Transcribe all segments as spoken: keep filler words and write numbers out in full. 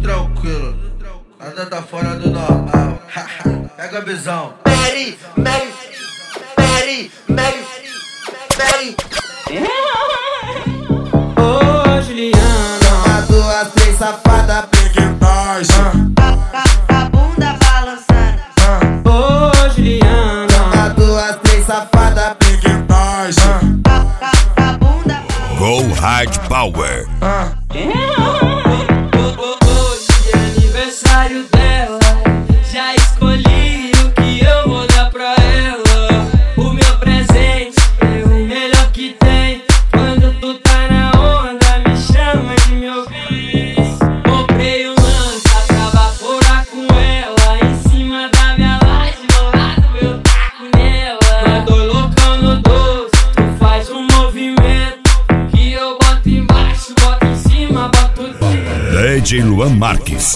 tranquilo, nada tá fora do normal. Pega a visão. Mary, Mary, Mary, Mary, Mary. Ô, Juliana, uma, duas, três, safada, pegue nós. A bunda balançando. ô, Juliana, uma, duas, três, safada, pegue nós. A bunda. Go Hard Power. hoje é aniversário dela. Já escolhi o que eu vou dar pra ela. O meu presente é o melhor que tem. Quando tu tá na onda, me chama de meu bem. Comprei um lança pra vaporar com ela. Em cima da minha laje, do lado eu taco nela. Quando loucão no doce, tu faz um movimento que eu boto embaixo, boto em cima, boto dentro. D J Luan Marques.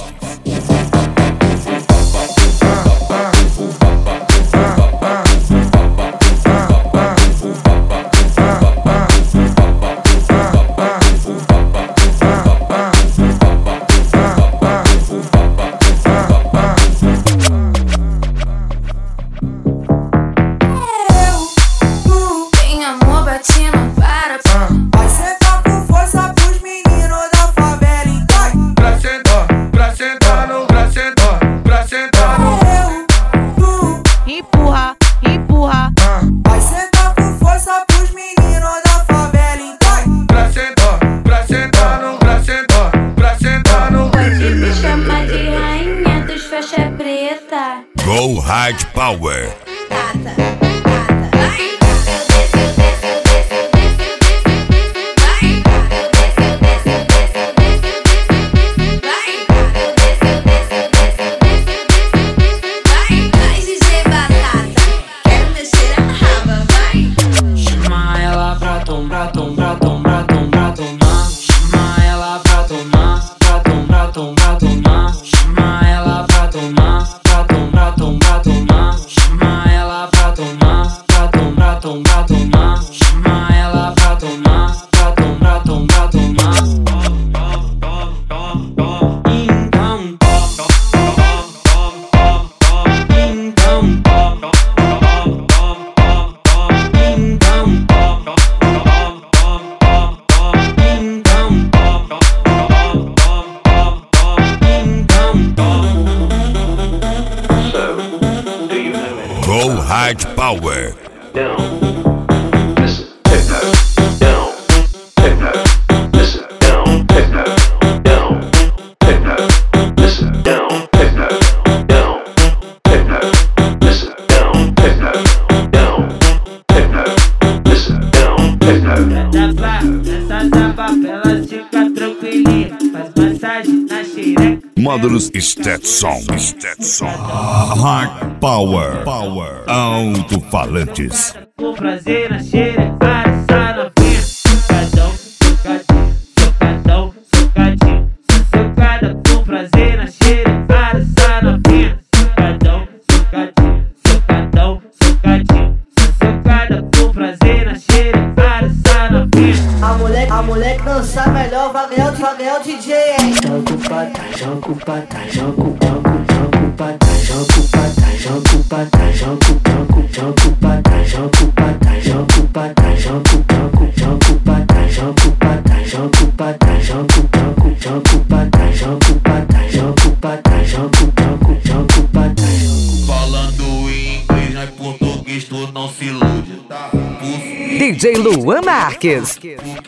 Tem amor batendo para. Vai sentar com força pros meninos da favela, então. Pra sentar, pra sentar no, pra sentar, pra sentar no. Eu, tu, Empurra, empurra. vai sentar com força pros meninos da favela, então. Pra sentar, pra sentar no, pra sentar, pra sentar no. Pode me chamar de rainha dos faixa preta. Go Hard Power. Gata, gata. Vai. Eu desço, eu desço, eu desço, eu desço, eu desço, eu desço. Vai. Eu desço, eu desço, eu desço, eu desço, eu desço, eu desço. Vai. Eu desço, eu desço, eu desço, eu desço, eu desço, eu desço. Vai. Vai, D J Batata. Quero mexer a raba, vai. Chama ela pra tomar, tomar, tomar, tomar, tomar. Chama ela pra tomar, pra tomar, tomar, tomar. Chama ela pra tomar, pra tomar, tomar, tomar. Chama ela pra tomar, pra tomar, tomar, tomar. Chama ela pra tomar, pra tomar, tomar, tomar. Então, Go Hard Power. Down. Listen, techno. Down. Techno. Listen, down. Techno. Down. Techno. Listen, down. Techno. Down. Techno. Listen, down. Techno. Down. Techno. Listen, down. Techno. Dá nessa zapa, ela fica tranquilinha. Faz massagem na xereca. Módulos Stetson. Stetson. Hard Power. Power. Alto-falantes. Com prazer na xereca, essa novinha. Socadão, socadinho, socadão, socadinho. Sou socada com prazer na xereca, essa novinha. Socadão, socadinho, socadão, socadinho. Sou socada com prazer na xereca, essa novinha. A mulher, a mulher que dançar melhor vai ganhar, vai ganhar o D J, hein? Jogo pra trás, jogo pra trás, jogo, jogo, jogo pra trás, jogo pra trás, jogo pra trás, jogo, jogo, jogo pra trás, jogo pra trás, jogo pra trás, jogo, jogo, jogo pra trás, jogo pra trás, jogo pra trás, jogo, jogo, jogo pra trás, jogo pra trás, jogo pra trás, jogo, jogo, jogo pra trás. Falando em inglês, não é português, tu não se ilude, tá? D J Luan Marques.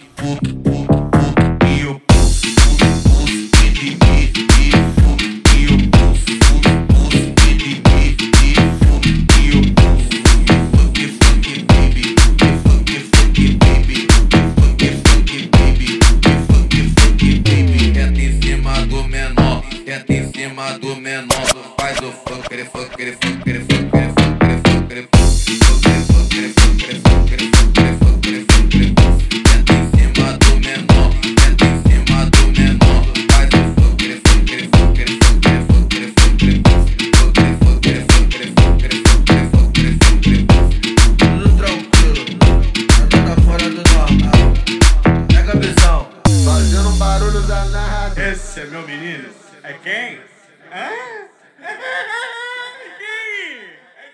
Do menor, faz o funk, ele funk, ele funk, ele funk, ele funk, ele funk, ele funk, ele funk, ele funk, ele funk, ele funk, ele funk, ele funk, ele funk, entra em cima do menor, entra em cima do menor, faz o funk, ele funk, ele funk, ele funk, ele funk, ele funk, ele funk, ele funk, ele funk, ele funk, ele funk, ele funk, ele funk, ele funk, tudo tranquilo, nada tá fora do normal, pega a visão, fazendo um barulho danado, esse é meu menino. É quem?